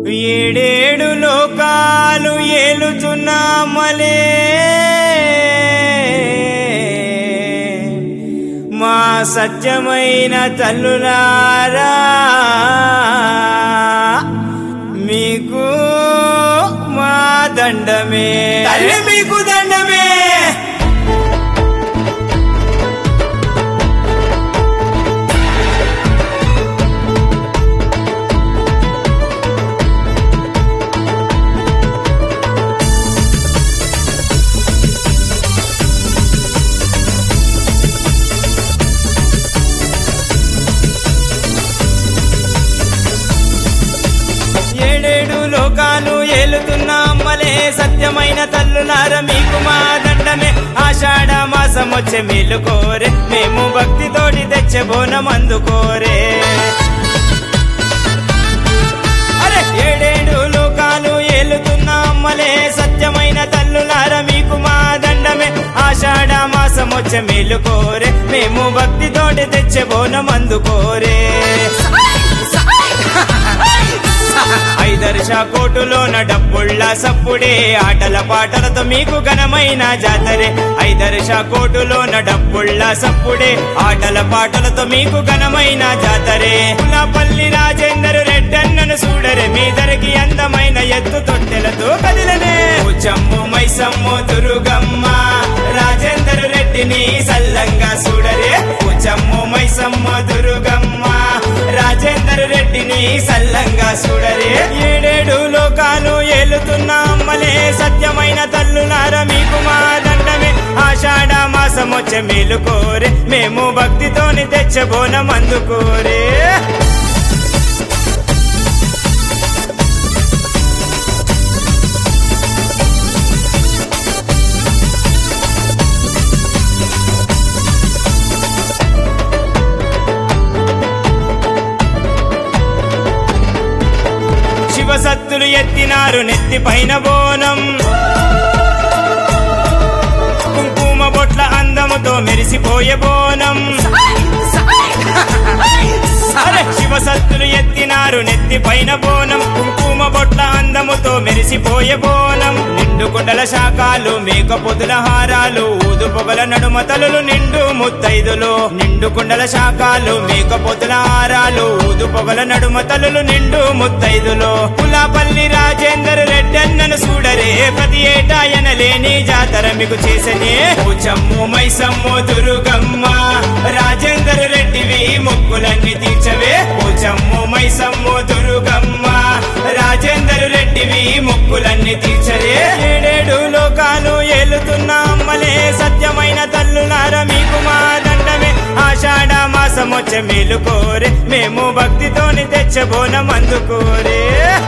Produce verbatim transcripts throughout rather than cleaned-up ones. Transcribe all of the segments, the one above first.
ఏడేడు లోకాలు ఏలుతున్నామలే మా సత్యమైన తల్లులారా మీకు మా దండమే తల్లి మీకు దండమే ఏడేడు లోకాలు ఏలుతున్న అమ్మలే సత్యమైన తల్లులార మీకు మా దండమే ఆషాఢ మాసం వచ్చే మేలు కోరే మేము భక్తితోటి తెచ్చే బోనం అందుకోరే అరే ఏడేడు లోకాలు ఏలుతున్న అమ్మలే సత్యమైన తల్లులార మీకు మా దండమే ఆషాఢ మాసం వచ్చే మేలు కోరే మేము భక్తితోటి తెచ్చే బోనం అందుకోరే ఐదర్శ కోటులోన డబ్బుళ్ళ సప్పుడే ఆటల పాటలతో మీకు ఘనమైన జాతరే ఐదర్శ కోటులోన డబ్బుళ్ళ సప్పుడే ఆటల పాటలతో మీకు ఘనమైన జాతరే పులాపల్లి రాజేందర్ రెడ్డన్నను చూడరే మీదరికి అందమైన ఎత్తు తొట్టెలతో కదిలనే చమ్ము మైసమ్ము దుర్గమ్మ రాజేందర్ రెడ్డిని సల్లంగా చూడరే చమ్ము మైసమ్మ దుర్గమ్మ రాజేందర్ రెడ్డిని సల్లంగా చూడరే ఏడేడు లోకాలు ఏలుతున్న అమ్మలే సత్యమైన తల్లులార మీకు మా దండమే ఆషాఢ మాసం వచ్చే మేలు కోరే మేము భక్తితోని తెచ్చే బోనం అందుకోరే శివసత్తులు ఎత్తినారు నెత్తి పైన బోనం కుంకుమ బొట్ల అందముతో మెరిసిపోయే బోనం అరే శివసత్తులు ఎత్తినారు నెత్తి పైన బోనం కుంకుమ బొట్ల అందముతో మెరిసిపోయే బోనం నిండు కొండల శాఖలు మేక పొదుల హారాలు ఊదు పొగల నడుమ తలులు నిండు ముత్తైదులు నిండు కొండల శాఖలు మేక పొదుల హారాలు ఊదు పొగల నడుమ తలులు నిండు ముత్తైదులు పులాపల్లి రాజేందర్ రెడ్డన్నను చూడరే ప్రతి ఏటా ఎనలేని జాతర మీకు చేసనే చమ్ము మైసమ్ము దుర్గమ్మ రాజేందర్ రెడ్డివి మొక్కులన్నీ తీర్చవే చమ్ము మైసమ్ము దుర్గమ్మ రాజేందర్ రెడ్డివి మొక్కులన్నీ తీర్చరే ఏడేడు లోకాలు ఏలుతున్న అమ్మలే సత్యమైన తల్లులార మీకు మా దండమే ఆషాఢ మాసం వచ్చే మేలు కోరే మేము భక్తితోని తెచ్చే బోనం అందుకోరే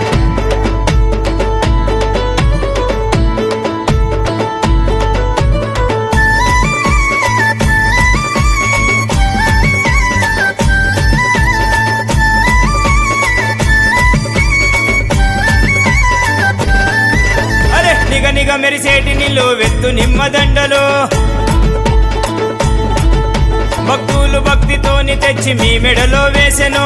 నిగ నిగ మెరిసేటి నిల్లు వెత్తు నిమ్మదండలు భక్తులు భక్తితోని తెచ్చి మీ మెడలో వేసెను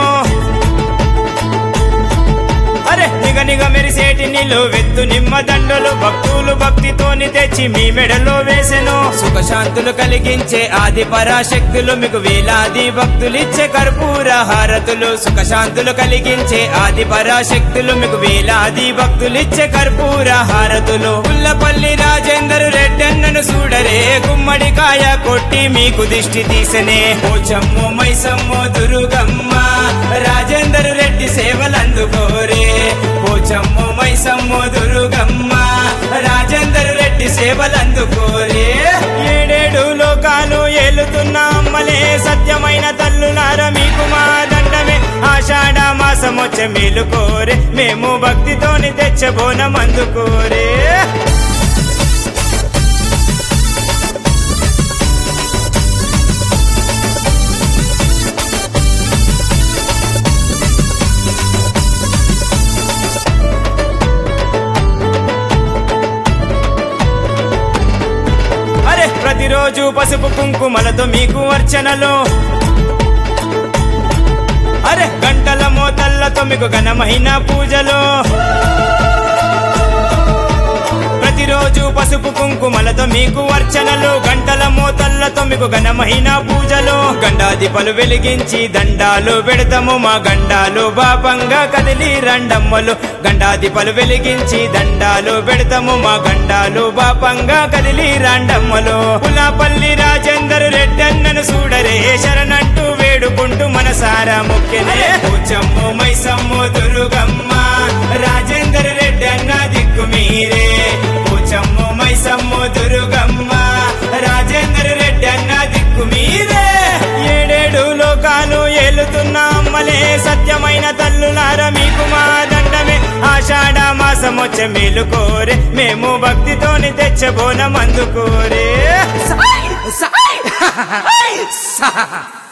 అరే నిగ నిగ మెరిసేటి నిల్లు వెత్తు నిమ్మదండలు భక్తులు భక్తితోని తెచ్చి మీ మెడలో వేసెను సుఖశాంతులు కలిగించే ఆది పరాశక్తులు మీకు వేలాది భక్తులిచ్చే కర్పూర హారతులు సుఖశాంతులు కలిగించే ఆది పరాశక్తులు మీకు వేలాది భక్తులిచ్చే కర్పూర హారతులు పుల్లపల్లి రాజేందర్ రెడ్డన్నను చూడరే గుమ్మడికాయ కొట్టి మీకు దిష్టి తీసనే ఓ చమ్ము మైసమ్ము దుర్గమ్మ రాజేందర్ రెడ్డి సేవలందుకోరే ఓ చమ్ము మైసమ్ము దుర్గమ్మ రాజేందర్ రెడ్డి సేవలందుకోరే ఏడేడు లోకాలు ఏలుతున్న అమ్మలే సత్యమైన తల్లులార మీకు మా దండమే ఆషాఢ మాసం వచ్చే మేలు కోరే మేము భక్తితోని తెచ్చే బోనం అందుకోరే ప్రతిరోజు పసుపు కుంకుమలతో మీకు అర్చనలు అరే గంటల మోతల్లతో మీకు ఘనమైన పూజలు ప్రతిరోజు పసుపు కుంకుమలతో మీకు అర్చనలు గంటల మోతల్లతో మీకు ఘనమైన పూజలు గండాదిపలు వెలిగించి దండాలు పెడతాము మా గండాలు బాపంగా కదిలి రండమ్మలు గండాదిపలు వెలిగించి దండాలు పెడతాము మా గండాలు బాపంగా కదిలి రండమ్మలు పులాపల్లి రాజేందర్ రెడ్డన్నను చూడరే శరణంటూ వేడుకుంటూ మనసారా ముఖ్యనే పూచమ్ము మైసమ్ము దుర్గమ్మ రాజేందర్ రెడ్డన్న దిక్కు మీరే పూచమ్ము మైసమ్ము దుర్గమ్మ రాజేందర్ రెడ్డి అన్న దిక్కు మీరే ఏడేడు లోకాలు ఏలుతున్న అమ్మలే సత్యమైన తల్లులార మీకు మా దండమే ఆషాఢ మాసమొచ్చే మేలుకోరే మేము భక్తితోని తెచ్చబోనం అందుకోరే